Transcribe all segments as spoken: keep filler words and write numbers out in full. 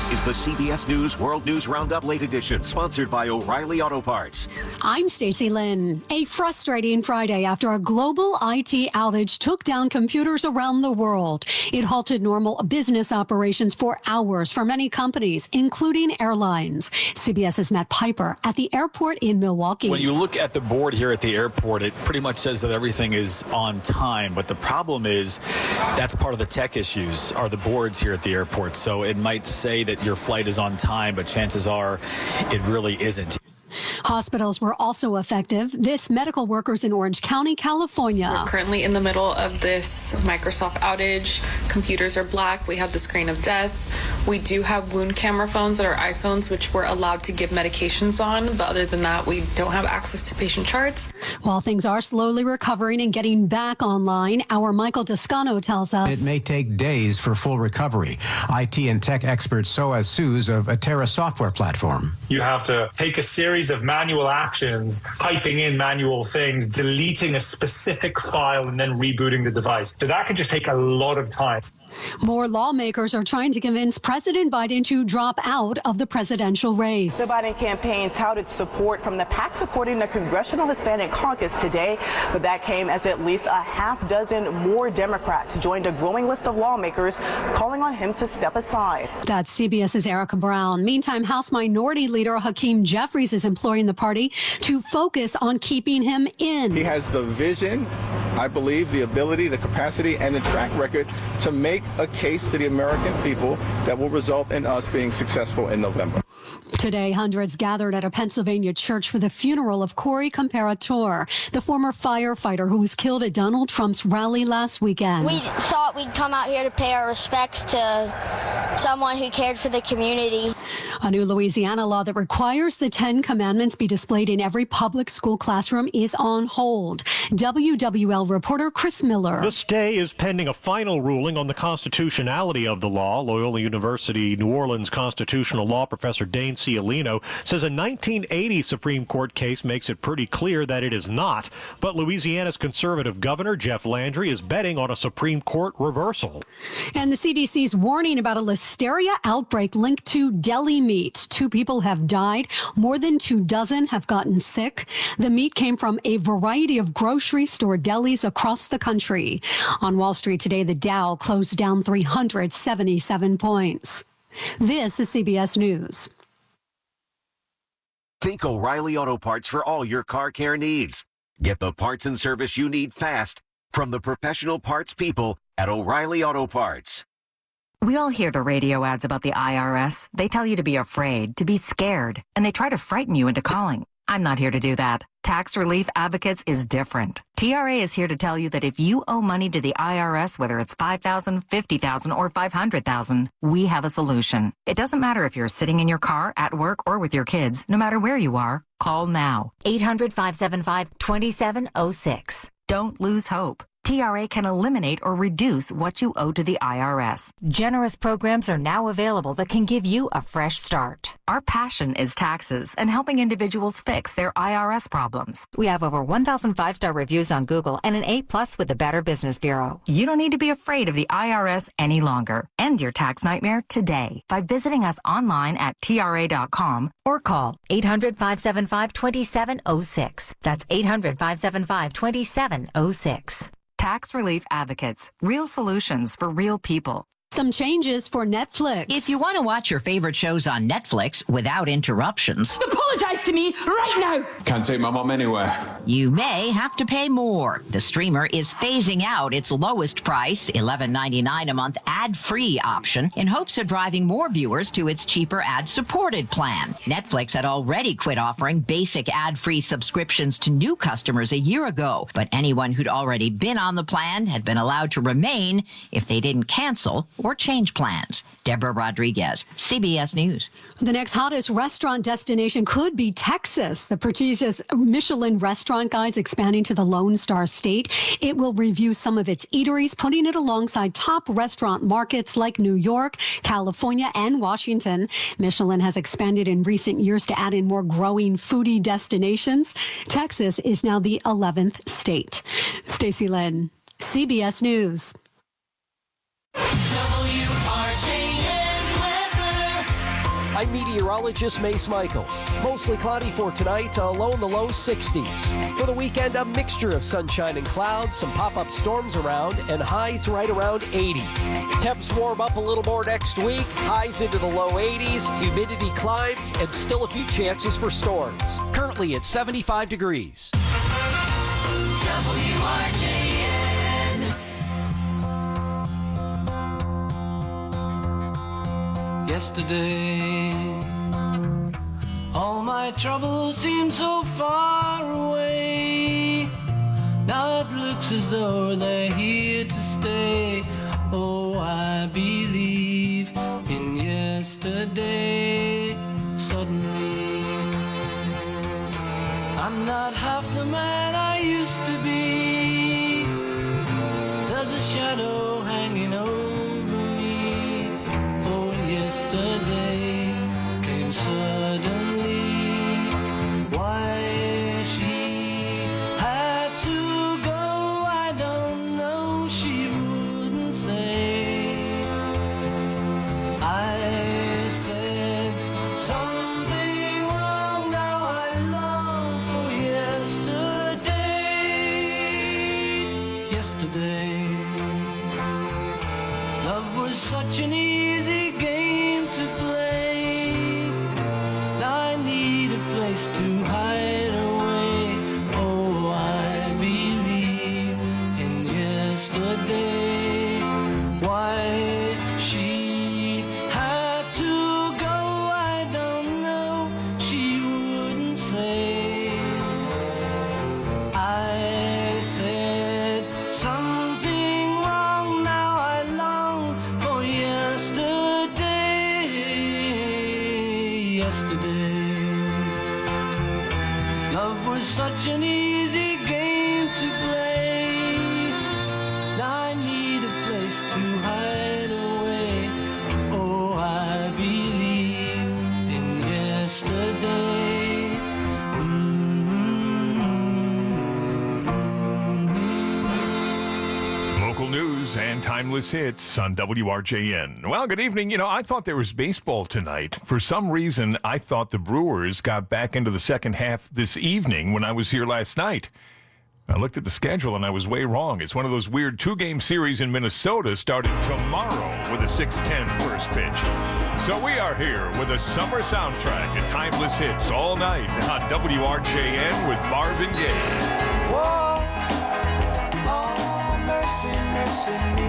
This is the C B S News World News Roundup Late Edition, sponsored by O'Reilly Auto Parts. I'm Stacey Lynn. A frustrating Friday after a global I T outage took down computers around the world. It halted normal business operations for hours for many companies, including airlines. CBS's Matt Piper at the airport in Milwaukee. When you look at the board here at the airport, it pretty much says that everything is on time. But the problem is that's part of the tech issues are the boards here at the airport. So it might say that your flight is on time, but chances are it really isn't. Hospitals were also effective. This medical workers in Orange County, California. We're currently in the middle of this Microsoft outage. Computers are black. We have the screen of death. We do have wound camera phones that are iPhones, which we're allowed to give medications on. But other than that, we don't have access to patient charts. While things are slowly recovering and getting back online, our Michael Toscano tells us it may take days for full recovery. I T and tech expert Soaz Suze of Atera software platform. You have to take a series of manual actions, typing in manual things, deleting a specific file, and then rebooting the device. So that can just take a lot of time. More lawmakers are trying to convince President Biden to drop out of the presidential race. The Biden campaign touted support from the PAC supporting the Congressional Hispanic Caucus today, but that came as at least a half dozen more Democrats joined a growing list of lawmakers calling on him to step aside. That's CBS's Erica Brown. Meantime, House Minority Leader Hakeem Jeffries is imploring the party to focus on keeping him in. He has the vision, I believe, the ability, the capacity, and the track record to make a case to the American people that will result in us being successful in November. Today, hundreds gathered at a Pennsylvania church for the funeral of Corey Comparator, the former firefighter who was killed at Donald Trump's rally last weekend. We thought we'd come out here to pay our respects to someone who cared for the community. A new Louisiana law that requires the Ten Commandments be displayed in every public school classroom is on hold. W W L reporter Chris Miller. The stay is pending a final ruling on the constitutionality of the law. Loyola University New Orleans constitutional law professor Dane Cialino says a nineteen eighty Supreme Court case makes it pretty clear that it is not. But Louisiana's conservative governor, Jeff Landry, is betting on a Supreme Court reversal. And the C D C's warning about a listeria outbreak linked to deli meat. Two people have died. More than two dozen have gotten sick. The meat came from a variety of grocery store delis across the country. On Wall Street today, the Dow closed down three hundred seventy-seven points. This is C B S News. Think O'Reilly Auto Parts for all your car care needs. Get the parts and service you need fast from the professional parts people at O'Reilly Auto Parts. We all hear the radio ads about the I R S. They tell you to be afraid, to be scared, and they try to frighten you into calling. I'm not here to do that. Tax Relief Advocates is different. T R A is here to tell you that if you owe money to the I R S, whether it's five thousand dollars, fifty thousand dollars, or five hundred thousand dollars, we have a solution. It doesn't matter if you're sitting in your car, at work, or with your kids. No matter where you are, call now. eight hundred, five seven five, two seven zero six. Don't lose hope. T R A can eliminate or reduce what you owe to the I R S. Generous programs are now available that can give you a fresh start. Our passion is taxes and helping individuals fix their I R S problems. We have over one thousand five-star reviews on Google and an A plus with the Better Business Bureau. You don't need to be afraid of the I R S any longer. End your tax nightmare today by visiting us online at T R A dot com or call eight hundred, five seven five, two seven zero six. That's eight hundred, five seven five, two seven zero six. Tax Relief Advocates. Real solutions for real people. Some changes for Netflix. If you want to watch your favorite shows on Netflix without interruptions, apologize to me right now. Can't take my mom anywhere. You may have to pay more. The streamer is phasing out its lowest price, eleven ninety-nine a month ad-free option, in hopes of driving more viewers to its cheaper ad-supported plan. Netflix had already quit offering basic ad-free subscriptions to new customers a year ago, but anyone who'd already been on the plan had been allowed to remain if they didn't cancel or change plans. Deborah Rodriguez, C B S News. The next hottest restaurant destination could be Texas. The prestigious Michelin restaurant guide's expanding to the Lone Star State. It will review some of its eateries, putting it alongside top restaurant markets like New York, California, and Washington. Michelin has expanded in recent years to add in more growing foodie destinations. Texas is now the eleventh state. Stacey Lynn, C B S News. I'm meteorologist Mace Michaels. Mostly cloudy for tonight, a low in the low sixties. For the weekend, a mixture of sunshine and clouds, some pop-up storms around, and highs right around eighty. Temps warm up a little more next week, highs into the low eighties, humidity climbs, and still a few chances for storms. Currently at seventy-five degrees. W R J N. Yesterday, all my troubles seemed so far away. Now it looks as though they're here to stay. Oh, I believe in yesterday. Suddenly, I'm not half the man I used to be. There's a shadow hanging over me. Oh, yesterday came suddenly. Why she had to go, I don't know. She wouldn't say. I said something wrong. Now I long for yesterday. Yesterday, love was such an easy game to play. Now I need a place to hide away. Oh, I believe in yesterday. Why she had to go, I don't know. She wouldn't say. I said something wrong. Now I long for yesterday. Yesterday, love was such an easy game to play. Now I need a place to hide away. Oh, I believe in yesterday. Local news and timeless hits on W R J N. Well, good evening. You know, I thought there was baseball tonight. For some reason, I thought the Brewers got back into the second half this evening when I was here last night. I looked at the schedule and I was way wrong. It's one of those weird two-game series in Minnesota starting tomorrow with a six ten first pitch. So we are here with a summer soundtrack and timeless hits all night on W R J N with Marvin Gaye. Whoa, oh, mercy, mercy me.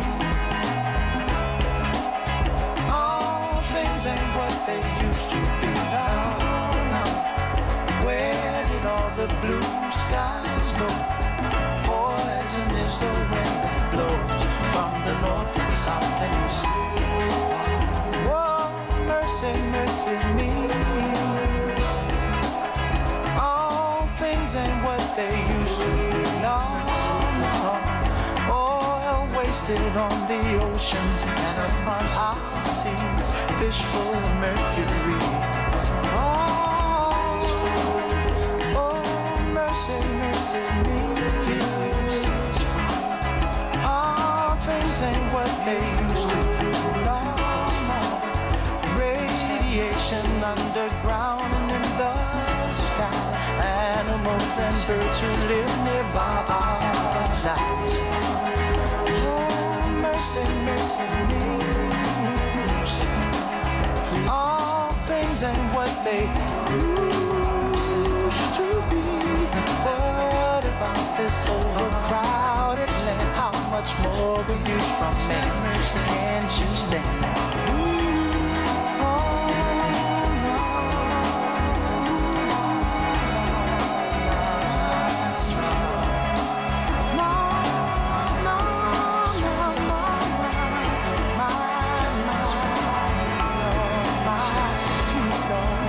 All things ain't what they used to be now. now. Where did all the blue skies go? Poison is the wind that blows from the north and south and east. Whoa, mercy, mercy me. All things ain't what they used to be. No, no. Oil wasted on the oceans and upon our seas. Fish full of mercury. Oh, oh, mercy, mercy me. All things ain't what they used to be. No, no. Radiation underground and in the sky. Animals and birds who live nearby our lives. Oh, mercy, mercy me. All things ain't what they used to be. What about this overcrowded land? How much more will you from me? Can't you stand? Ooh, oh, no. No, no, no, no, my, my, my sweet Lord.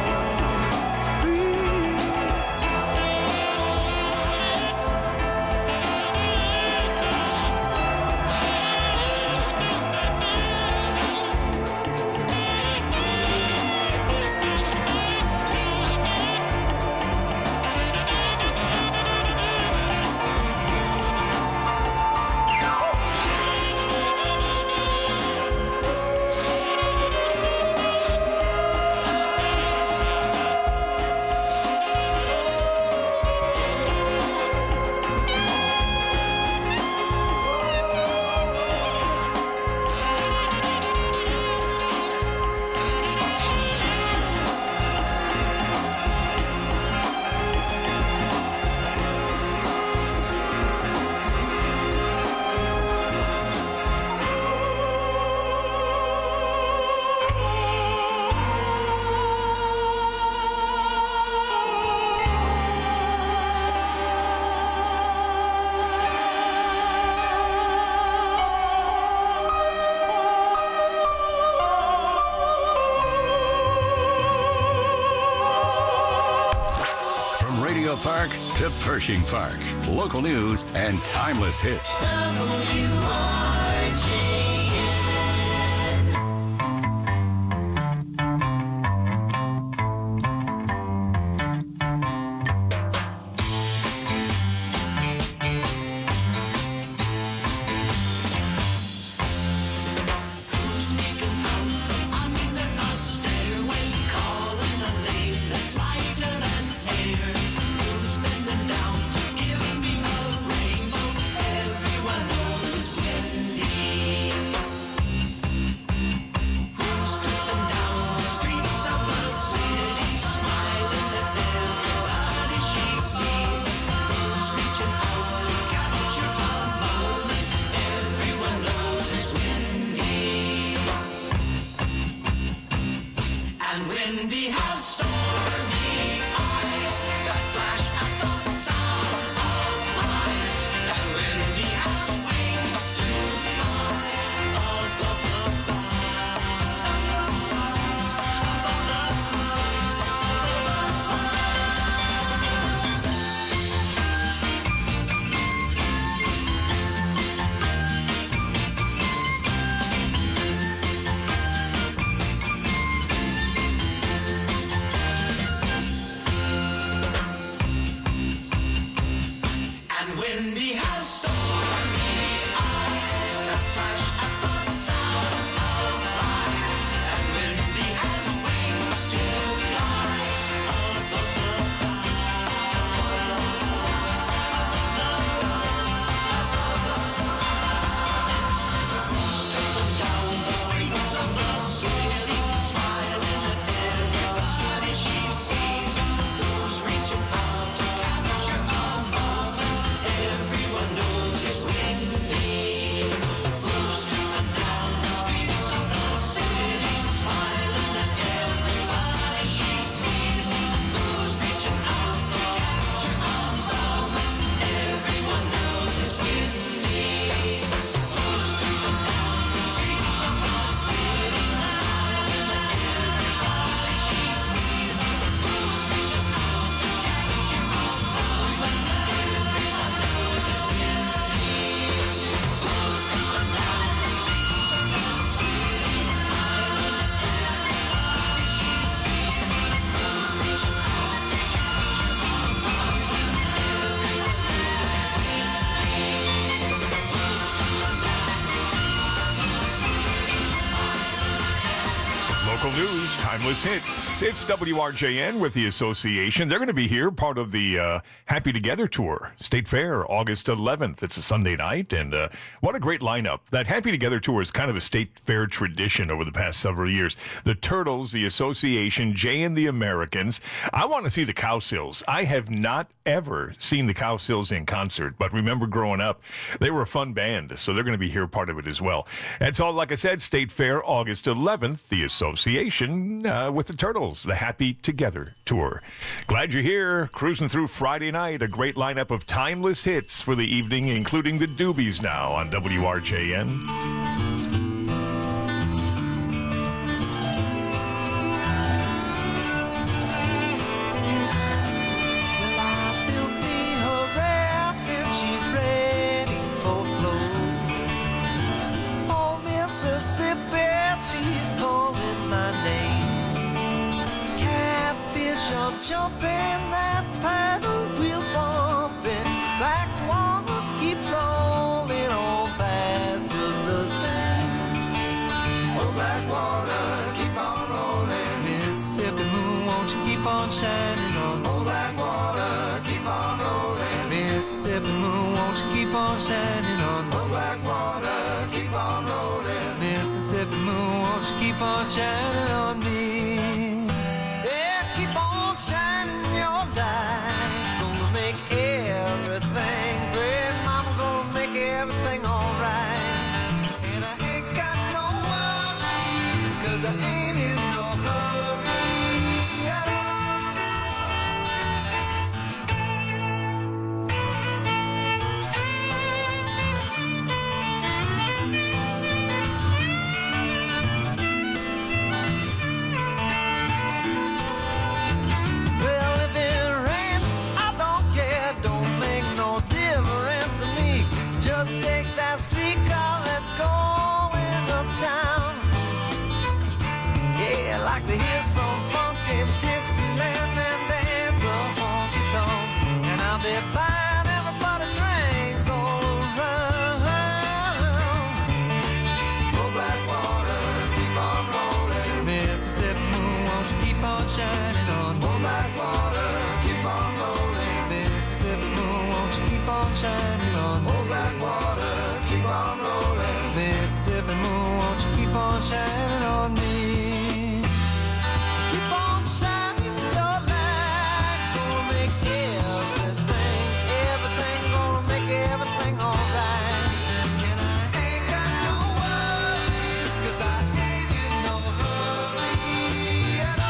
Park to Pershing Park. Local news and timeless hits. W R J N. News, timeless hits. It's W R J N with the association. They're going to be here, part of the uh, Happy Together Tour, State Fair, August eleventh. It's a Sunday night, and uh, what a great lineup. That Happy Together Tour is kind of a State Fair tradition over the past several years. The Turtles, the association, Jay and the Americans. I want to see the Cowsills. I have not ever seen the Cowsills in concert, but remember growing up, they were a fun band, so they're going to be here, part of it as well. That's all, like I said, State Fair, August eleventh, the association uh, with the Turtles, the Happy Together Tour. Glad you're here, cruising through Friday night. A great lineup of timeless hits for the evening, including the Doobies now on W R J N. She's calling my name. Catfish are jumping, that paddle wheel bumping. Black water keep rolling on fast, just the same. Oh, black water keep on rolling. Mississippi moon, won't you keep on shining on? Oh, black water keep on rolling. Mississippi moon, won't you keep on shining on? Oh, black water keep on rolling. Mississippi moon, won't you keep on shining on me? Yeah, keep on shining your light. Gonna make everything great. Mama gonna make everything alright. And I ain't got no worries, 'cause I ain't in no hurry. Mississippi moon, won't you keep on shining on me? Keep on shining your light, gonna make everything, everything, gonna make everything alright. And I ain't got no worries, 'cause I ain't in no hurry at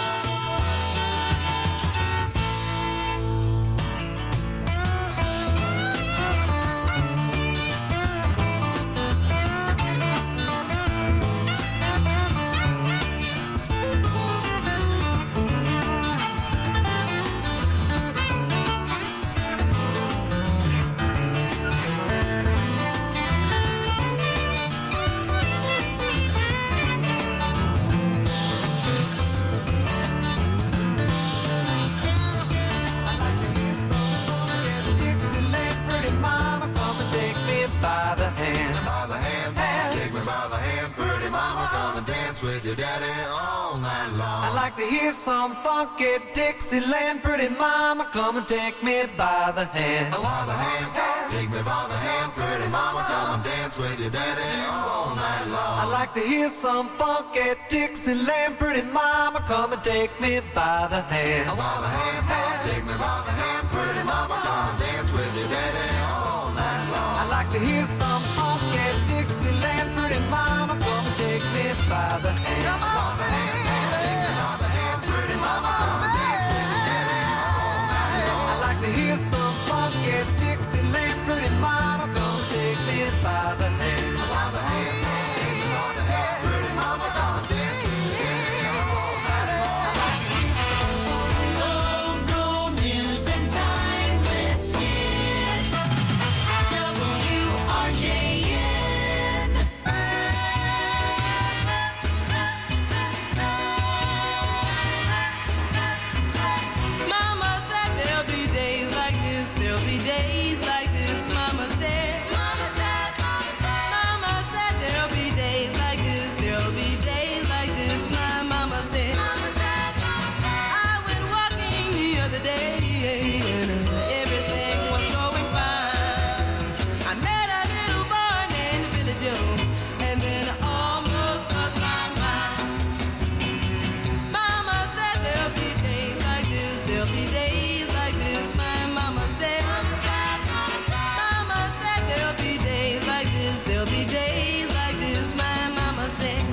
by the hand, by the hand, hand. Take me by the hand, pretty mama, come and dance with your daddy all night long. I like to hear some funky Dixieland, pretty mama, come and take me by the hand, by the hand, hand. Take me by the hand, pretty mama, come and dance with your daddy all night long. I like to hear some funky Dixieland, pretty mama, come and take me by the hand, by the hand, hand. Take me by the hand, pretty mama, come and dance with your daddy all night long. I like to hear some funky Dixieland, pretty mama, come and take me by the hand. Come on, baby. Take me by the hand, pretty mama, come and dance with your daddy all night long. I like to hear some funky Dixieland, pretty mama, come and take me by the hand. By the hand, take me by the hand, pretty mama, come and dance with your daddy all night long. I like to hear some local news and timeless hits. W R J N. Mama said there'll be days like this, there'll be days like this. Mama said, Mama said, Mama said, Mama said there'll be days like this, there'll be days like this. My mama said, Mama said, Mama said. I went walking the other day and everything was going fine. I met a little boy named Billy Joe, and then I almost lost my mind. Mama said there'll be days like this, there'll be days like this. My mama said, Mama said, Mama said, Mama said there'll be days like this, there'll be days like this. My mama said.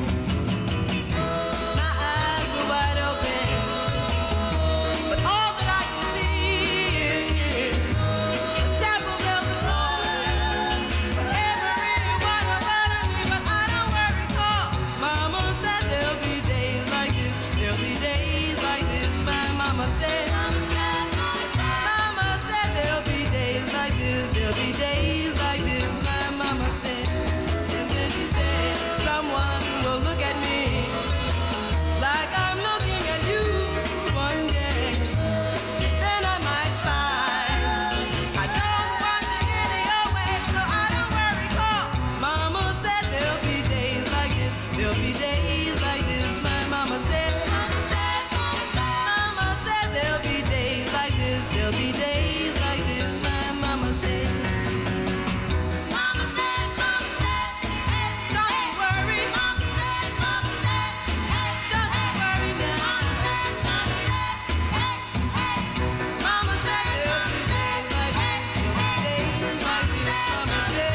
My eyes were wide open, but all that I can see is chapel bells are tolling for every one of me. But I don't worry, 'cause Mama said there'll be days like this, there'll be days like this. My mama said, Mama said, Mama said there'll be days like this, there'll be days like this. My mama said, and then she said, someone will look at me like I'm looking at you one day. Then I might find I don't want to any your way, so I don't worry, 'cause Mama said there'll be days like this, there'll be days like this. My mama said, Mama said, Mama said there'll be days like this, there'll be days like this. My mama said, Mama said, Mama said, hey, don't you worry. Mama said, Mama said, hey, don't you worry now. Mama said, Mama said, hey, hey. Mama said there'll be days like this, there'll be days like this. Mama said,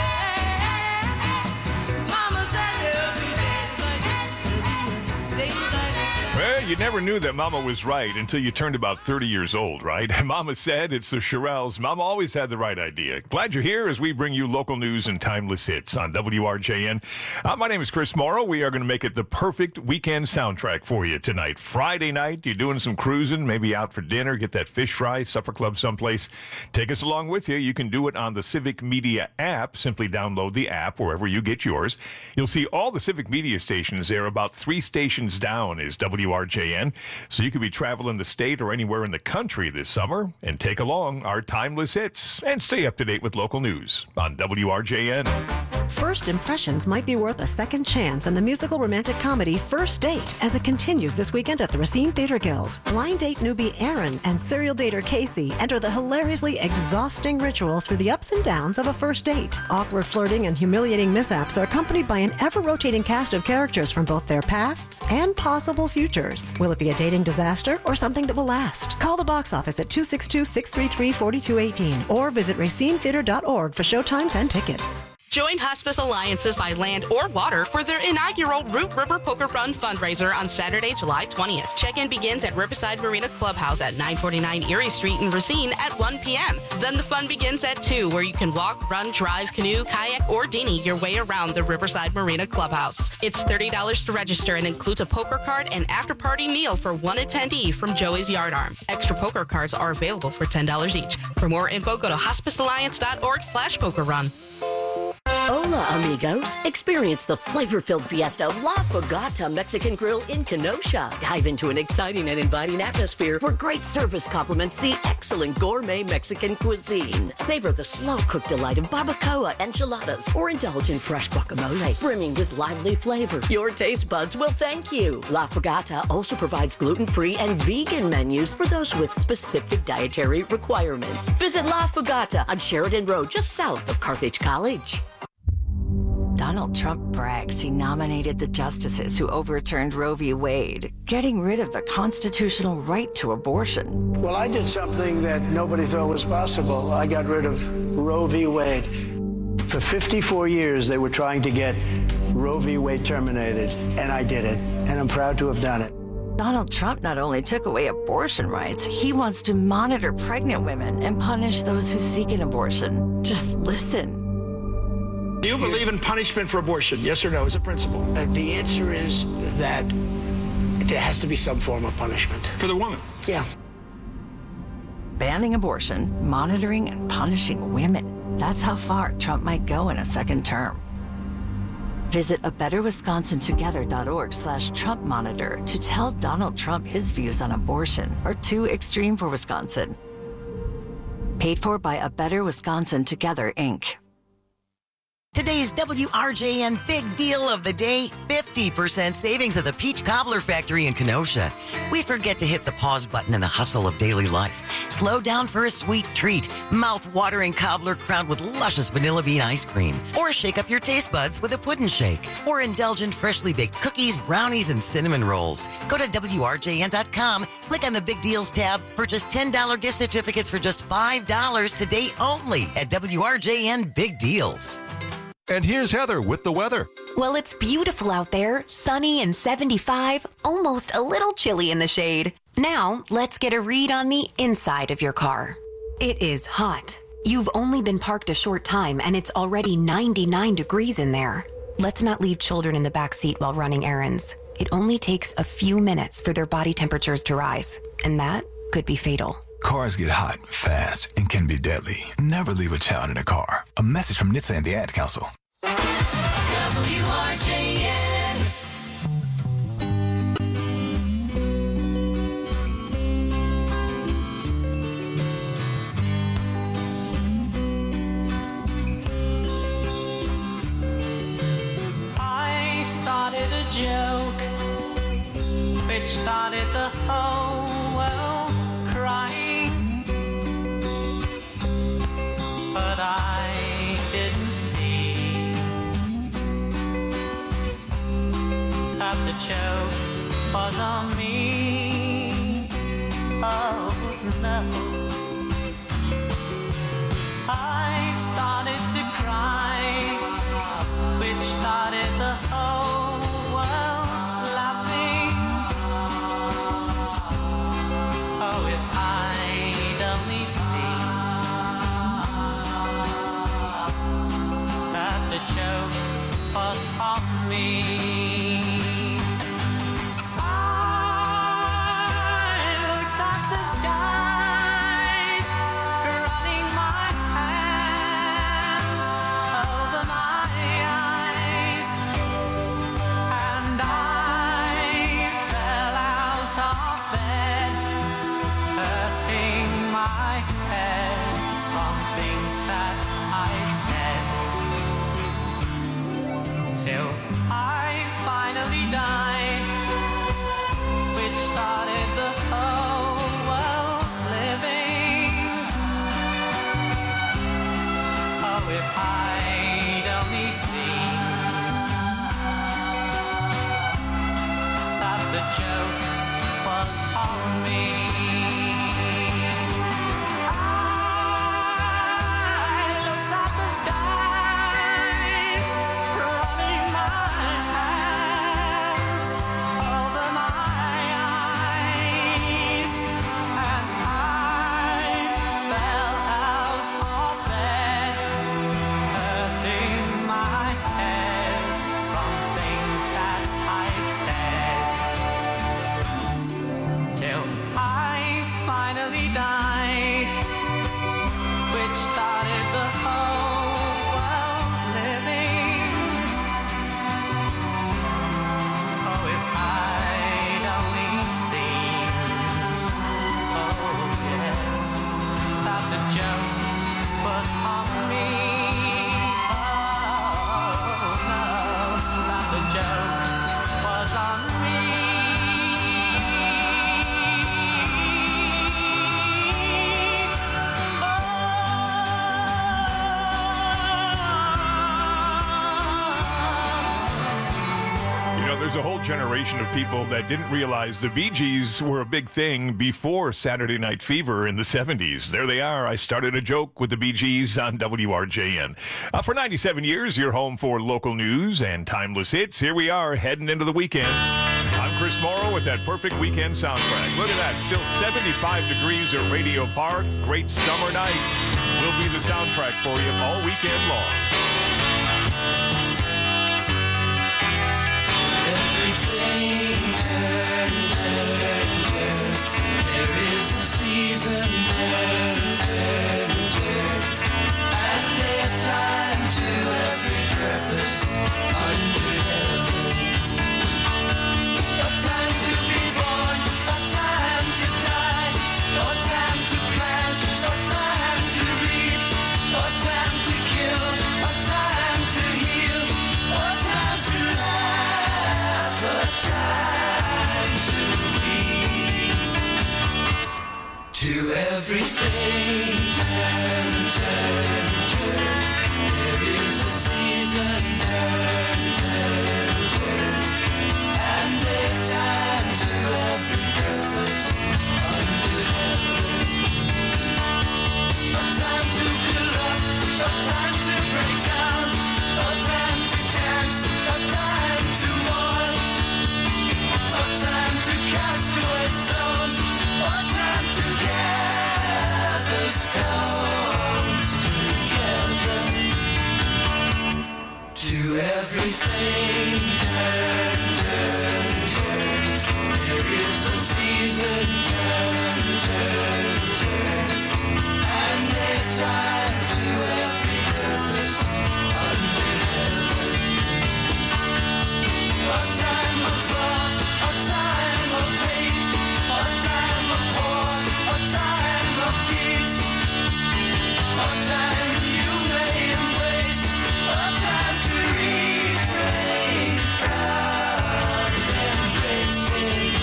Mama said there'll be days like this, there'll be days like this. Well, you never knew that Mama was right until you turned about thirty years old, right? Mama said it's the Shirelles. Mama always had the right idea. Glad you're here as we bring you local news and timeless hits on W R J N. Uh, my name is Chris Morrow. We are going to make it the perfect weekend soundtrack for you tonight. Friday night, you're doing some cruising, maybe out for dinner, get that fish fry, supper club someplace. Take us along with you. You can do it on the Civic Media app. Simply download the app wherever you get yours. You'll see all the Civic Media stations there. About three stations down is W R J N. So you could be traveling the state or anywhere in the country this summer and take along our timeless hits and stay up to date with local news on W R J N. First impressions might be worth a second chance in the musical romantic comedy First Date as it continues this weekend at the Racine Theater Guild. Blind date newbie Aaron and serial dater Casey enter the hilariously exhausting ritual through the ups and downs of a first date. Awkward flirting and humiliating mishaps are accompanied by an ever-rotating cast of characters from both their pasts and possible futures. Will it be a dating disaster or something that will last? Call the box office at two six two, six three three, four two one eight or visit racine theater dot org for showtimes and tickets. Join Hospice Alliances by Land or Water for their inaugural Root River Poker Run fundraiser on Saturday, July twentieth. Check-in begins at Riverside Marina Clubhouse at nine forty-nine Erie Street in Racine at one p.m. Then the fun begins at two, where you can walk, run, drive, canoe, kayak, or dinghy your way around the Riverside Marina Clubhouse. It's thirty dollars to register and includes a poker card and after-party meal for one attendee from Joey's Yard Arm. Extra poker cards are available for ten dollars each. For more info, go to hospice alliance dot org slash poker run. Hola, amigos. Experience the flavor-filled fiesta La Fogata Mexican Grill in Kenosha. Dive into an exciting and inviting atmosphere where great service complements the excellent gourmet Mexican cuisine. Savor the slow-cooked delight of barbacoa enchiladas or indulge in fresh guacamole, brimming with lively flavor. Your taste buds will thank you. La Fogata also provides gluten-free and vegan menus for those with specific dietary requirements. Visit La Fogata on Sheridan Road, just south of Carthage College. Donald Trump brags he nominated the justices who overturned Roe v. Wade, getting rid of the constitutional right to abortion. Well, I did something that nobody thought was possible. I got rid of Roe v. Wade. For fifty-four years, they were trying to get Roe v. Wade terminated, and I did it, and I'm proud to have done it. Donald Trump not only took away abortion rights, he wants to monitor pregnant women and punish those who seek an abortion. Just listen. Do you believe in punishment for abortion? Yes or no, as a principle? Uh, the answer is that there has to be some form of punishment. For the woman? Yeah. Banning abortion, monitoring and punishing women. That's how far Trump might go in a second term. Visit a better wisconsin together dot org slash Trump monitor to tell Donald Trump his views on abortion are too extreme for Wisconsin. Paid for by A Better Wisconsin Together, Incorporated. Today's W R J N big deal of the day, fifty percent savings at the Peach Cobbler Factory in Kenosha. We forget to hit the pause button in the hustle of daily life. Slow down for a sweet treat, mouth-watering cobbler crowned with luscious vanilla bean ice cream. Or shake up your taste buds with a puddin' shake. Or indulge in freshly baked cookies, brownies, and cinnamon rolls. Go to W R J N dot com, click on the Big Deals tab, purchase ten dollars gift certificates for just five dollars today only at W R J N Big Deals. And here's Heather with the weather. Well, it's beautiful out there, sunny and seventy-five, almost a little chilly in the shade. Now, let's get a read on the inside of your car. It is hot. You've only been parked a short time and it's already ninety-nine degrees in there. Let's not leave children in the back seat while running errands. It only takes a few minutes for their body temperatures to rise, and that could be fatal. Cars get hot, fast, and can be deadly. Never leave a child in a car. A message from N H T S A and the Ad Council. W R J N. I started a joke which started the whole world crying, but I didn't see that the joke was on me. Oh no, I started to cry, which started the whole world laughing. Oh, if I'd only seen that the joke was on me. I looked at the skies, running my hands over my eyes, and I fell out of bed, hurting my head from things that I said. till I finally died, which started the whole world living. Oh, if I'd only seen that the joke was on me. There's a whole generation of people that didn't realize the Bee Gees were a big thing before Saturday Night Fever in the seventies. There they are. I started a joke with the Bee Gees on W R J N. Uh, for ninety-seven years, you're home for local news and timeless hits. Here we are, heading into the weekend. I'm Chris Morrow with that perfect weekend soundtrack. Look at that. Still seventy-five degrees at Radio Park. Great summer night. Will be the soundtrack for you all weekend long. Turn, turn, turn. There is a season, turn, turn, turn. And a time to every purpose under heaven. A time to be born, a time to die, a time to plant, a time to reap, a time to kill, a time to heal, a time to laugh, a time to everything, turn, turn, turn. There is a season, turn, turn, turn. And a time to every purpose under heaven. A time to build up, a time to break down, a time to dance, a time to mourn, a time to cast away stones, a time to gather stones together. To everything, turn, turn, turn. There is a season, turn, turn, turn. And a time to every purpose under heaven. A time of love, a time of hate, a time of war, a time of peace, a time you may embrace, a time to refrain from embracing.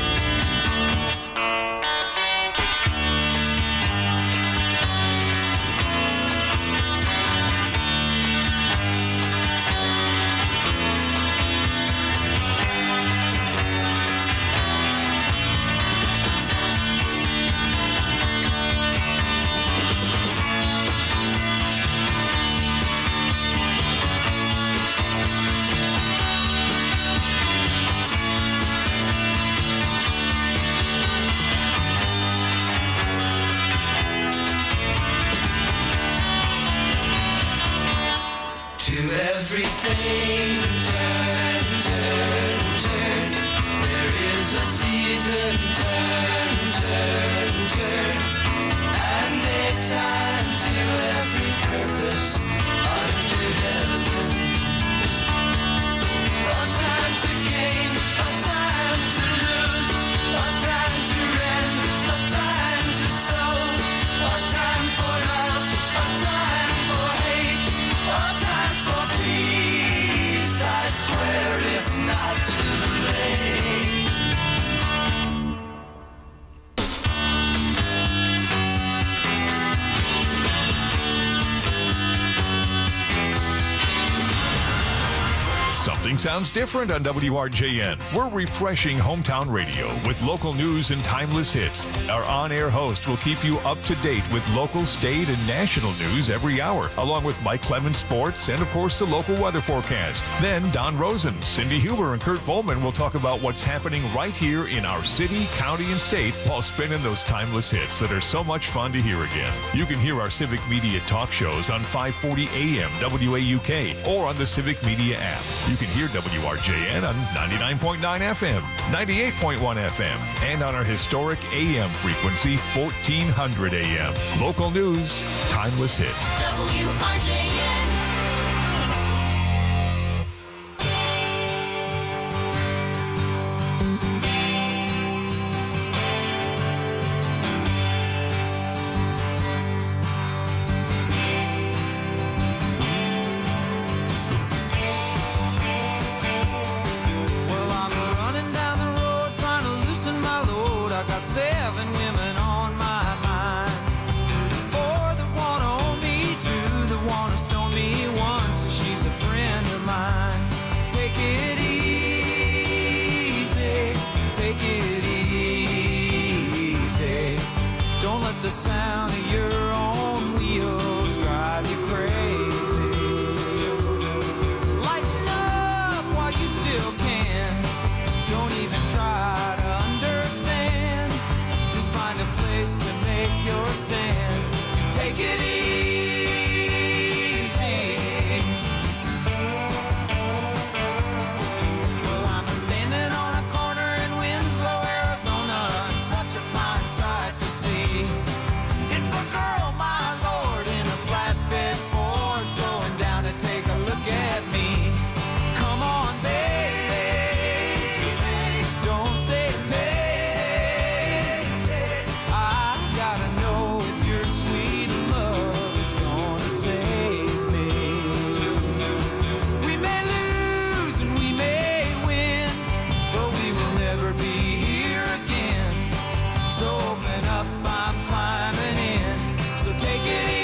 To everything, turn, turn, turn. There is a season, turn, turn, turn. And a time to every purpose under heaven. A time to gain, a time to lose, a time to rend, a time to sow, a time for love, a time for hate, a time for peace, I swear. too late. Something sounds different on W R J N. We're refreshing hometown radio with local news and timeless hits. Our on-air host will keep you up to date with local, state, and national news every hour, along with Mike Clemens Sports and, of course, the local weather forecast. Then Don Rosen, Cindy Huber, and Kurt Volman will talk about what's happening right here in our city, county, and state while spinning those timeless hits that are so much fun to hear again. You can hear our Civic Media talk shows on five forty A M W A U K or on the Civic Media app. You can hear W R J N on ninety-nine point nine F M, ninety-eight point one F M, and on our historic A M frequency, fourteen hundred A M. Local news, timeless hits. W R J N. Well, I'm running down the road trying to loosen my load. I got seven women on my mind. Four that wanna own me, two that wanna stone me, one says she's a friend of mine. Take it easy, take it easy. Don't let the sound of your own wheels drive you crazy. Lighten up while you still can. Don't even try to understand. Just find a place to make your stand. Take it easy. Well, I'm standing on a corner in Winslow, Arizona, and such a fine sight to see. It's a girl, my lord, in a flatbed Ford, slowing down to take a look at me. Come on, baby, don't say maybe. I gotta know if your sweet love is gonna save me. We may lose and we may win, but we will never be here again. So open up, I'm climbing in. So take it easy.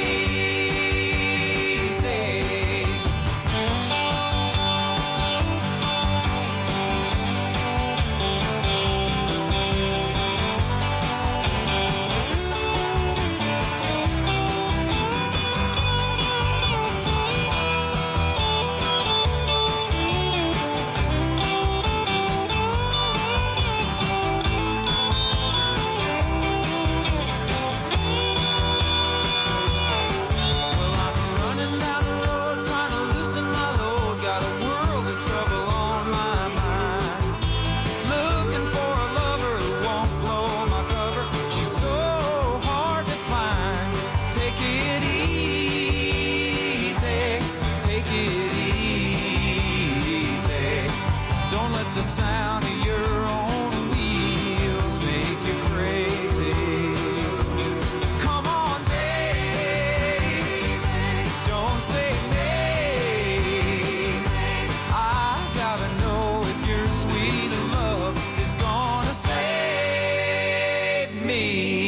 Well, I'm running down the road trying to loosen my load. Got a world of trouble on my mind. Looking for a lover who won't blow my cover. She's so hard to find. Take it easy. Take it easy. Don't let the sound of your own wheels make you crazy. Come on, baby, don't say maybe. I gotta know if your sweet love is gonna save me.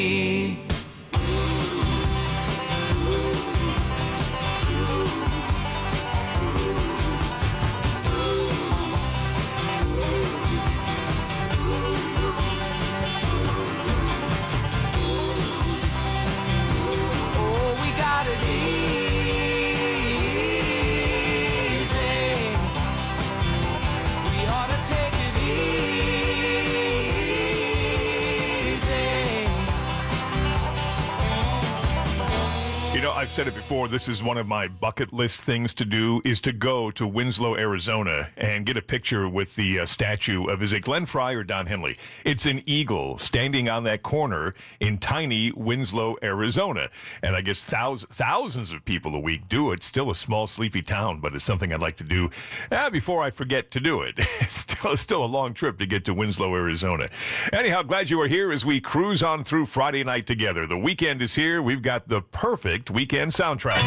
Oh, we got it easy. We ought to take it easy. You know, I've said it before, this is one of my bucket list things to do, is to go to Winslow, Arizona, and get a picture with the uh, statue of, is it Glenn Fry or Don Henley? It's an eagle standing on that corner in tiny Winslow, Arizona. And I guess thousands, thousands of people a week do it. Still a small, sleepy town, but it's something I'd like to do uh, before I forget to do it. It's still, still a long trip to get to Winslow, Arizona. Anyhow, glad you are here as we cruise on through Friday night together. The weekend is here. We've got the perfect weekend soundtrack.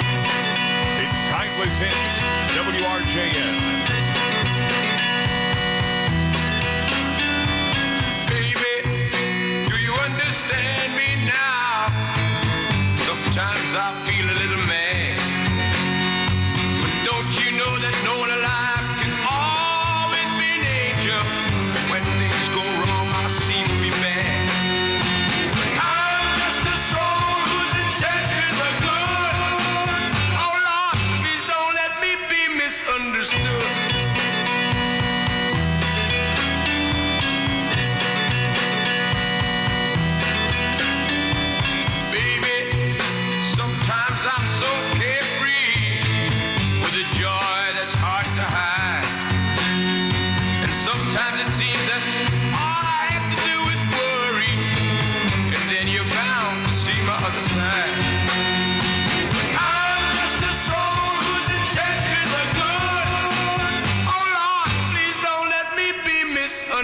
It's Timeless Hits, W R J N.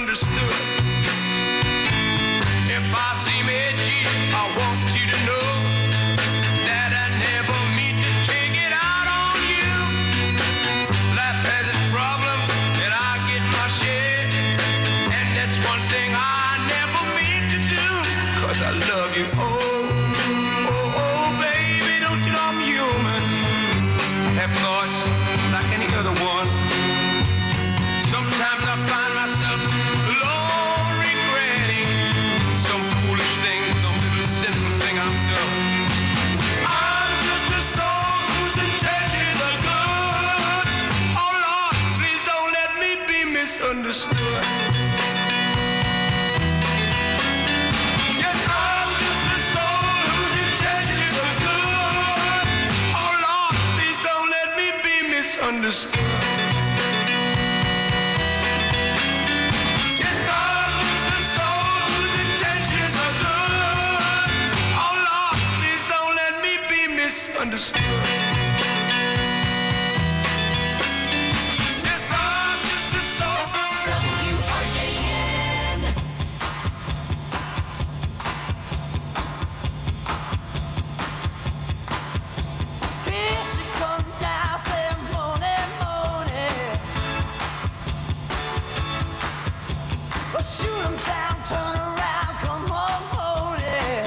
misunderstood. If I seem edgy, I want you to know that I never mean to take it out on you. Life has its problems, and I get my share. And that's one thing I never mean to do, 'cause I love you. Oh, oh, oh, baby, don't you know I'm human? I have thoughts like any other one. Sometimes I find myself alone, regretting some foolish thing, some little sinful thing I've done. I'm just a soul whose intentions are good. Oh Lord, please don't let me be misunderstood. Yes, I'm just a soul whose intentions are good. Oh Lord, please don't let me be misunderstood. Understood. Yes, I'm just a soul. W R J N. Here she comes down, saying morning, morning. Well, shoot 'em down, turn around, come on, morning.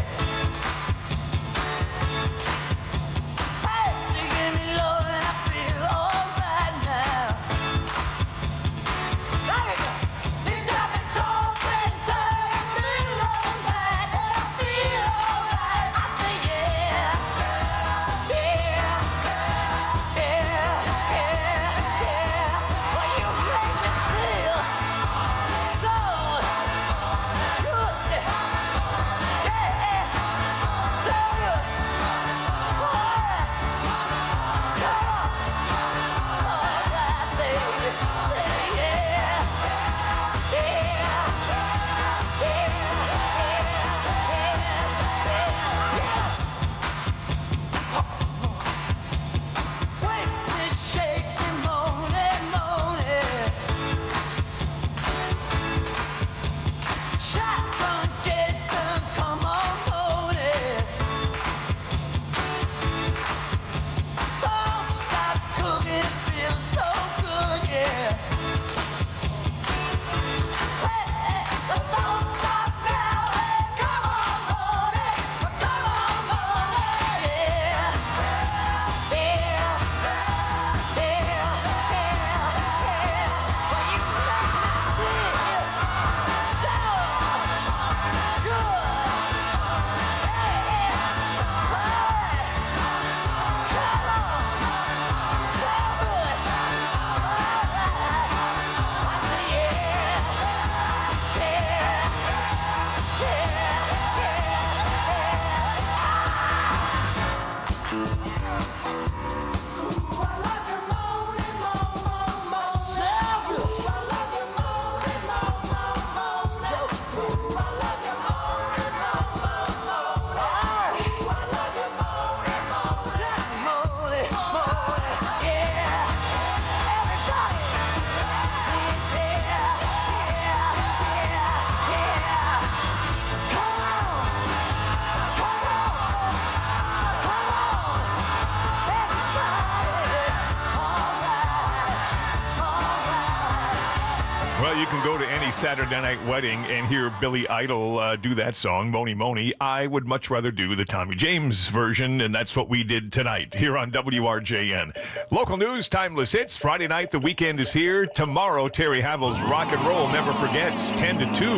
Well, you can go to any Saturday night wedding and hear Billy Idol uh, do that song, Moni Moni. I would much rather do the Tommy James version, and that's what we did tonight here on W R J N. Local news, timeless hits. Friday night, the weekend is here. Tomorrow, Terry Havel's Rock and Roll Never Forgets, ten to two.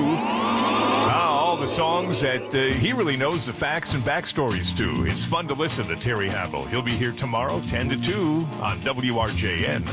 Ah, all the songs that uh, he really knows the facts and backstories to. It's fun to listen to Terry Havel. He'll be here tomorrow, ten to two on W R J N.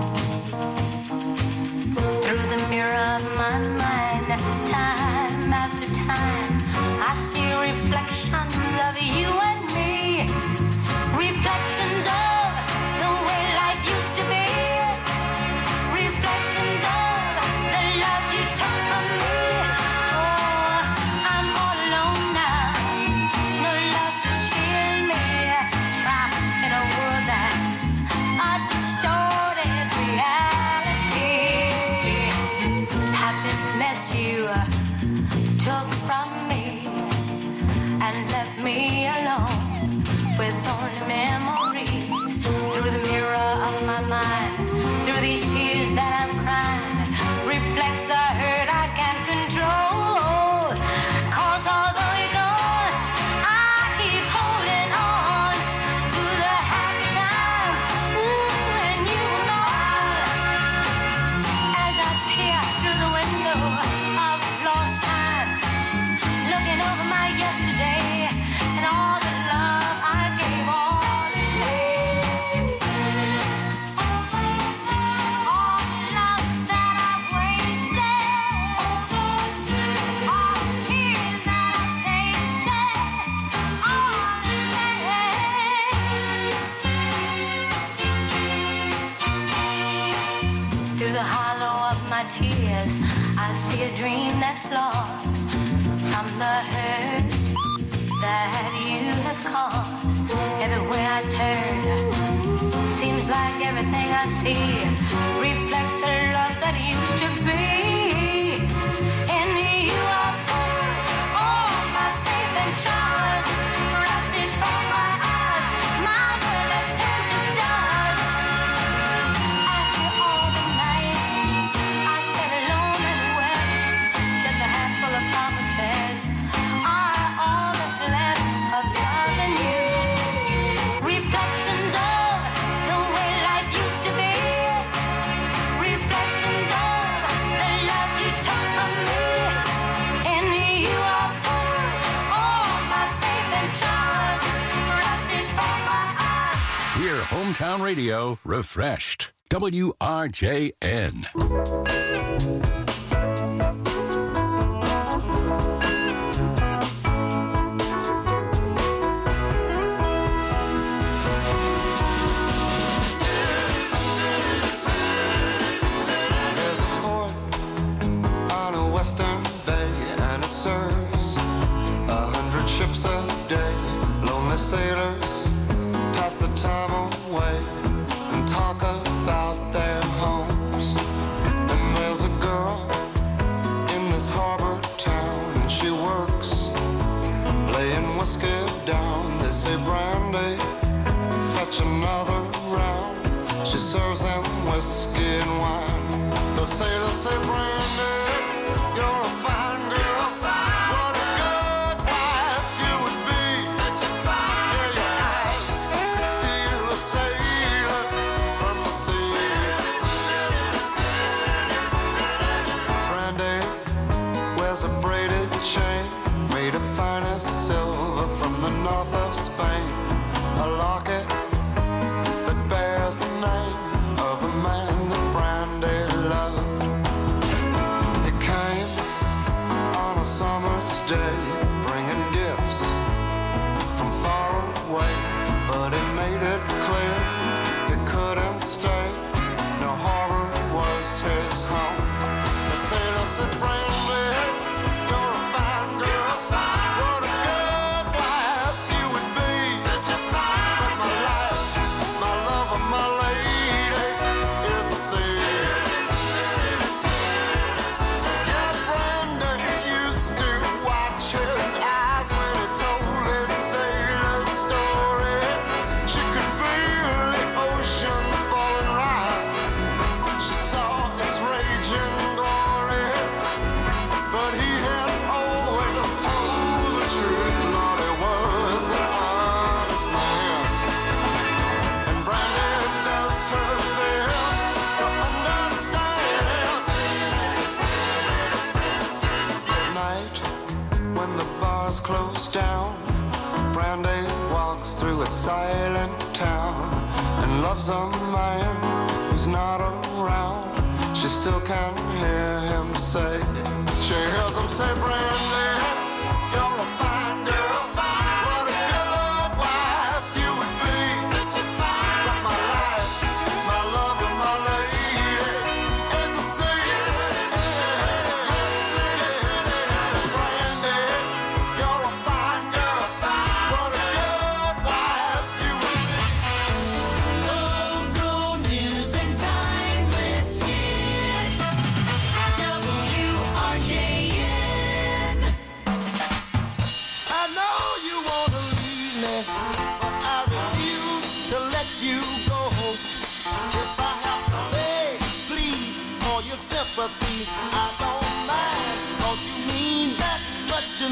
Through the mirror of my mind, time after time, I see reflections of you and me. Reflections of the way life used to be. Reflections of the love you took from me. Oh, I'm all alone now. No love to shield me. Trapped in a world that's a distorted reality. these tears that I'm crying reflects the hurt I can't control. 'Cause although you're gone, I keep holding on to the happy time ooh, when you were mine. As I peer through the window of lost time, looking over my yesterday and all the love I gave all in vain. All the love that I've wasted, all the tears that I've tasted, all in vain. Through the hollow of my tears, I see a dream that's lost from the hurt that you have caused. Everywhere I turn, seems like everything I see reflects the love that used to be. In you I put all my faith and trust, rest before my eyes, my world has turned to dust. After all the nights I sat alone and wept, just a handful of promises are all that's left of loving you. Reflections of the way life used to be. Reflections of the love you took from me. In you I put all my faith and trust, rest before my eyes. Hear Hometown Radio refreshed. W R J N. There's a port on a western bay, and it serves a hundred ships a day. Lonely sailors pass the time away and talk about their homes. And there's a girl in this harbor town, and she works laying whiskey down. They say, Brandy, fetch another round. She serves them whiskey and wine. The sailors say, Brandy, you're a fine girl. What a good wife you would be. Such a fine yeah, your eyes could steal a sailor from the sea. Brandy wears a braided chain made of finest silver from the north of Spain. A locket that bears the name of a man that Brandy loved. It came on a summer's day, bringing gifts from far away, but it made it clear it couldn't stay. No harbor was his home. The sailor said, Brandy, you're a fine girl. What a good wife you would be. Such a fine but my life, my love, and my lady is the sea. Yeah, Brandy used to watch his eyes when he told his sailor story. She could feel the ocean fall and rise. She saw its raging glory, but he had always told the truth. Lord, he was an honest man, and Brandy does her best to understand. At night, when the bars close down, Brandy walks through a silent town and loves a man who's not around. She still can hear him say, she hears him say, Brandy, you're a fine girl. What a good wife you would be. Such a fine but my life, my love, and my lady is the sea. Brandy, you're a fine girl. What a good wife you would be. Local news and timeless hits. W R J N.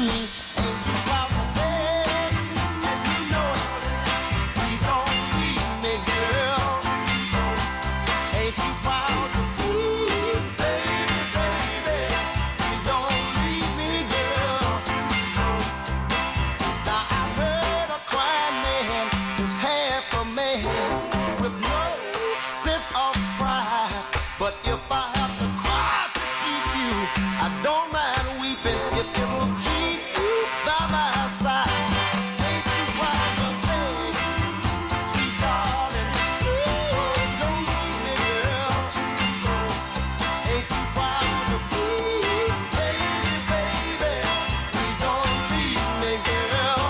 Ain't too proud to beg, and you know it. Please don't leave me, girl. Ain't too proud to plead, baby, baby. Please don't leave me, girl. Now I've heard a crying man is half a man with no sense of pride. But if I have to cry to keep you, I don't mind weeping if it'll keep you by my side. Ain't you proud to beg, sweet darling? Please don't leave me, girl. Ain't you proud to plead, baby, baby? Please don't leave me, girl.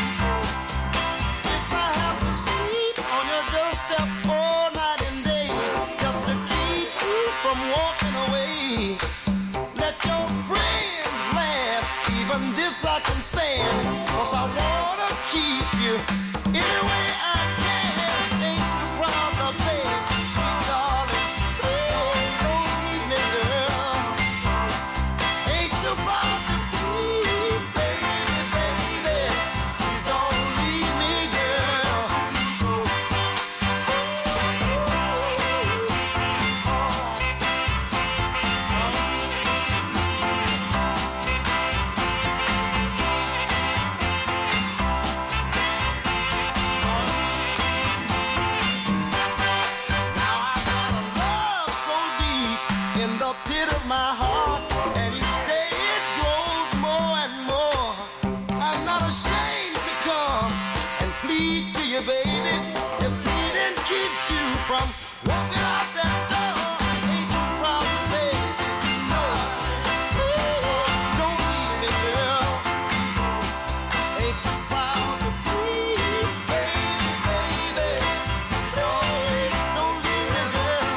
If I have to sleep on your doorstep all night and day just to keep you from walking away, let your friends laugh. Even this I can stand, 'cause I wanna keep you any way I can. Ain't you proud to beg, sweet darling? Please don't leave me, girl. Ain't you proud to plead, baby, baby? Please don't leave me, girl. Love so deep in the pit of my heart, and each day it grows more and more. I'm not ashamed to come and plead to you, baby. If pleading keeps you from walking out that door, ain't you proud to beg? No, please don't leave me, girl. Ain't you proud to plead, baby, baby? Don't leave, don't leave me, girl.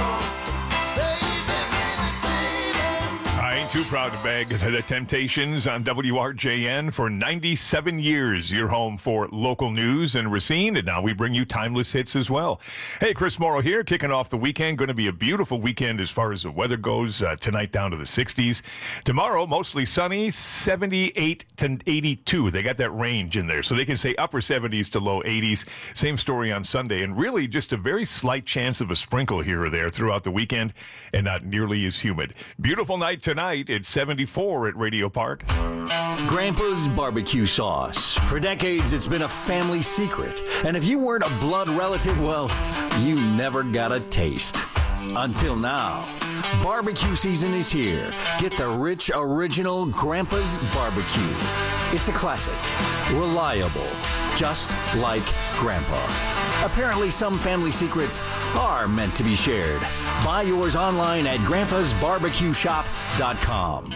Baby, baby, baby. I ain't too proud to beg. The Temptations on W R J N for ninety-seven years. Your home for local news in Racine, and now we bring you timeless hits as well. Hey, Chris Morrow here, kicking off the weekend. Going to be a beautiful weekend as far as the weather goes. Uh, tonight down to the sixties. Tomorrow, mostly sunny, seventy-eight to eighty-two. They got that range in there, so they can say upper seventies to low eighties. Same story on Sunday, and really just a very slight chance of a sprinkle here or there throughout the weekend, and not nearly as humid. Beautiful night tonight. It's seventy-four at Radio Park. Grandpa's barbecue sauce. For decades, it's been a family secret. And if you weren't a blood relative, well, you never got a taste. Until now. Barbecue season is here. Get the rich, original Grandpa's barbecue. It's a classic. Reliable. Just like Grandpa. Apparently, some family secrets are meant to be shared. Buy yours online at grandpas barbecue shop dot com.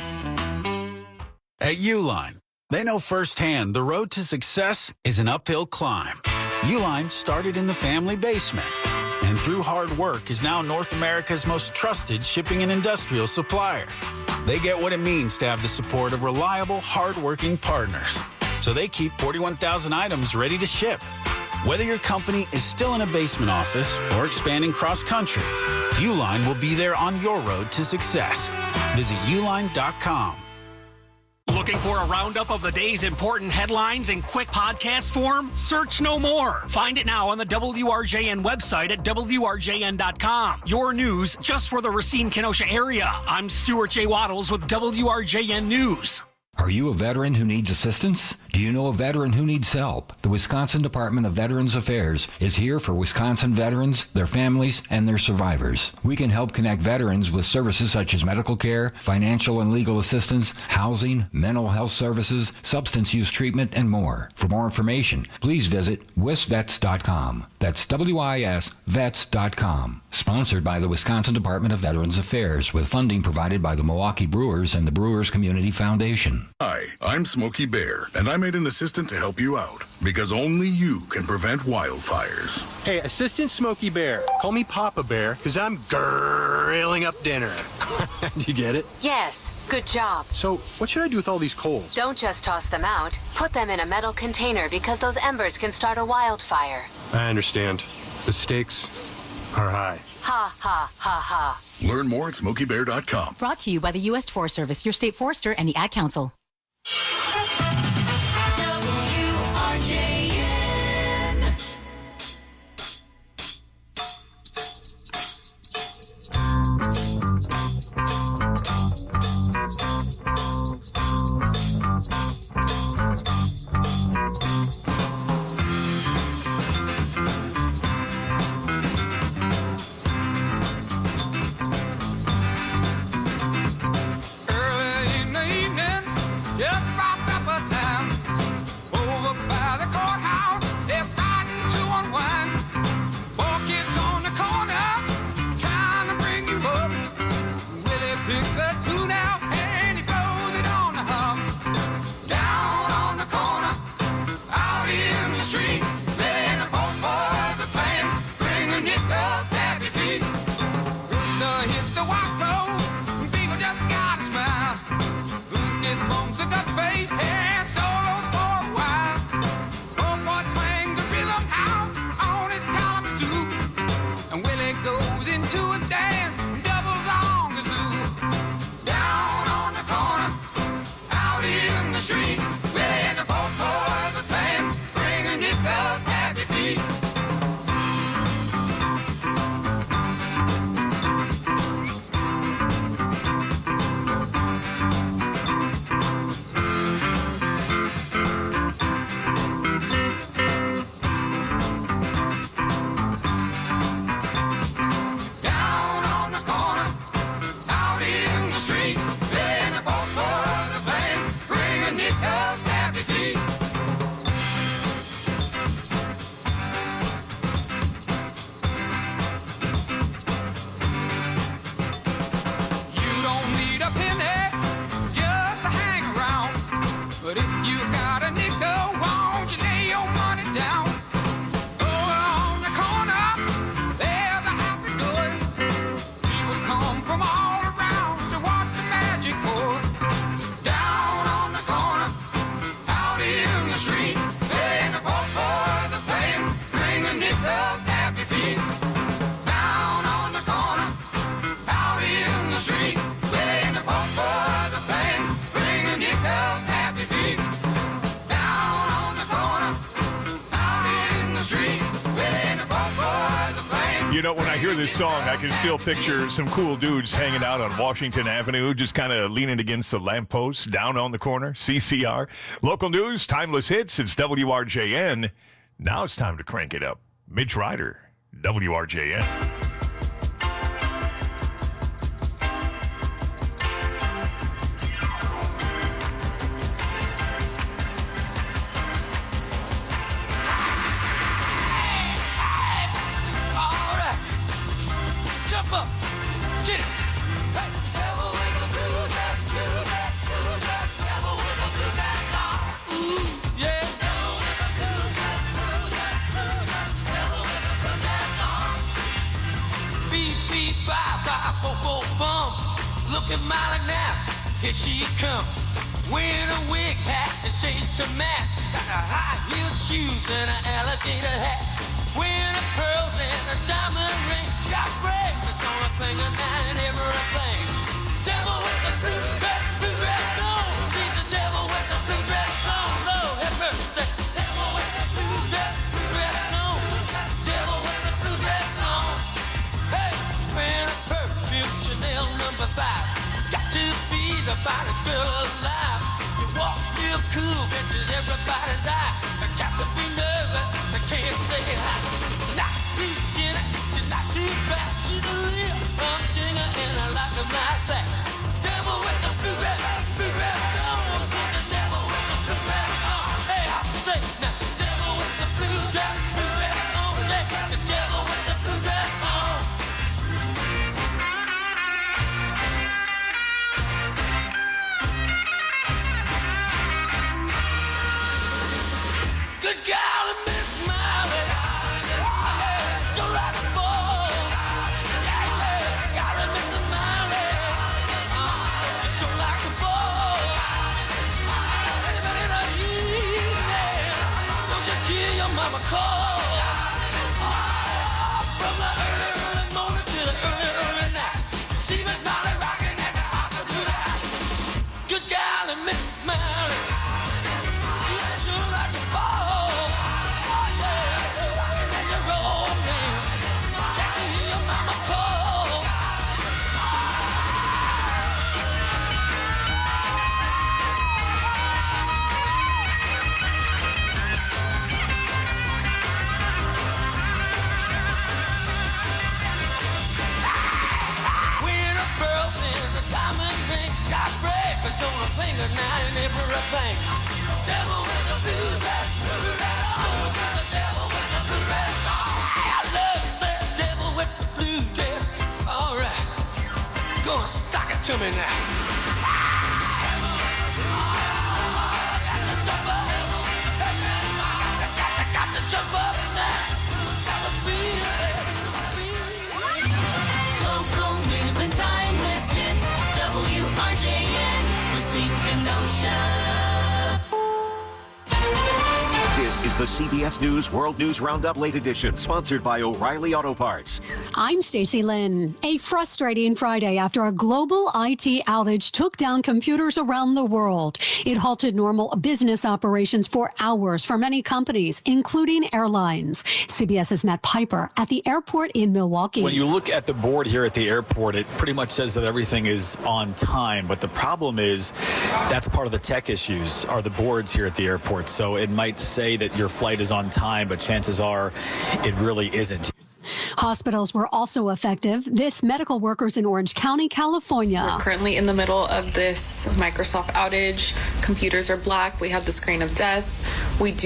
At Uline, they know firsthand the road to success is an uphill climb. Uline started in the family basement, and through hard work is now North America's most trusted shipping and industrial supplier. They get what it means to have the support of reliable, hard-working partners. So they keep forty-one thousand items ready to ship. Whether your company is still in a basement office or expanding cross-country, Uline will be there on your road to success. Visit uline dot com. Looking for a roundup of the day's important headlines in quick podcast form? Search no more. Find it now on the W R J N website at W R J N dot com. Your news just for the Racine-Kenosha area. I'm Stuart J. Waddles with W R J N News. Are you a veteran who needs assistance? Do you know a veteran who needs help? The Wisconsin Department of Veterans Affairs is here for Wisconsin veterans, their families, and their survivors. We can help connect veterans with services such as medical care, financial and legal assistance, housing, mental health services, substance use treatment, and more. For more information, please visit wis vets dot com. That's W I S vets dot com. Sponsored by the Wisconsin Department of Veterans Affairs with funding provided by the Milwaukee Brewers and the Brewers Community Foundation. Hi, I'm Smokey Bear, and I made an assistant to help you out, because only you can prevent wildfires. Hey, Assistant Smokey Bear, call me Papa Bear, because I'm grilling up dinner. Did you get it? Yes, good job. So, what should I do with all these coals? Don't just toss them out. Put them in a metal container because those embers can start a wildfire. I understand. The stakes are high. Ha, ha, ha, ha. Learn more at smokey bear dot com. Brought to you by the U S Forest Service, your state forester, and the Ad Council. Picks a tune out and he blows it on the hum. Down on the corner, out in the street, playing the folk boys are playing, bringing it up happy feet. Rooster hits the white road, people just gotta smile. Who gets bumps in the face and solos for a while. Folk boy twangs the rhythm out on his kalamazoo, and Willie goes into a dance, doubles on the zoo. Down on the corner, out in the street, Willie and the folk boys are playing, bringing it up happy feet. Down on the corner, out in the street, playing the folk boys are playing, bringing it up happy feet. You don't need a penny just to hang around, but if you got a nickel, won't you lay your money down? Over on the corner, there's a happy door. People come from all around to watch the magic pour. Down on the corner, out in the street, playing the folk boys are playing, bringing it up happy feet. Down on the corner, out in the street, playing the folk boys are playing, bringing it up happy feet. Down on the corner, out in the street, playing the folk boys are playing. You know, when I hear this song, I can still picture some cool dudes hanging out on Washington Avenue, just kind of leaning against the lamppost down on the corner. C C R. Local news, timeless hits. It's W R J N. Now it's time to crank it up. Mitch Ryder, W R J N. All right, jump up, get it. Hey. Devil with the blue dress, blue dress, blue dress, devil with the blue dress on. Ooh, yeah. Devil with the blue dress, blue dress, blue dress, devil with the blue dress on. Beep, beep, bye, bye, bo, bo, bum. Looking mighty now, here she comes. Wearing a wig hat and shades to match. Got a high-heeled shoes and an alligator hat. Wearing a pearls and a diamond ring. Got bracelets on her finger and everything. Devil with the blue dress, blue dress on. She's the devil with the blue dress on. Lord have mercy. Devil with the blue dress, blue dress on. Devil with the blue dress on. Hey, wearing a perfume Chanel number five. Got to be the finest girl alive. You walk real cool, catches everybody's eye. I got to be nervous, I can't say hi. Not too skinny, she's not too fat. She's a real bum dinger and I like them like that. Devil with the blue dress, blue dress on. She's the devil with the blue dress on. Hey, I say now, devil with the blue dress, blue dress on. Yeah, the devil with the blue dress on. Good golly, Miss Miley. Yeah, so like a ball. Yeah, yeah, golly, Miss Miley. Uh, so like a ball. Anybody know you? Yeah. Don't you hear your mama call? From the early, early morning to the early, early night. See Miss Miley rocking at the house of blue light. Good golly, Miss Miley. You're sure like a ball. Everything. Devil with the blue dress, blue dress on. The devil with the blue dress on. I love that devil with the blue dress. All right. gonna sock it to me now. Local news and timeless hits. W R J N, Racine Kenosha. This is the C B S News World News Roundup Late Edition, sponsored by O'Reilly Auto Parts. I'm Stacey Lynn. A frustrating Friday after a global I T outage took down computers around the world. It halted normal business operations for hours for many companies, including airlines. CBS's Matt Piper at the airport in Milwaukee. When you look at the board here at the airport, it pretty much says that everything is on time. But the problem is that's part of the tech issues are the boards here at the airport. So it might say that your flight is on time, but chances are it really isn't. Hospitals were also effective. This medical workers in Orange County, California. We're currently in the middle of this Microsoft outage. Computers are black. We have the screen of death. We do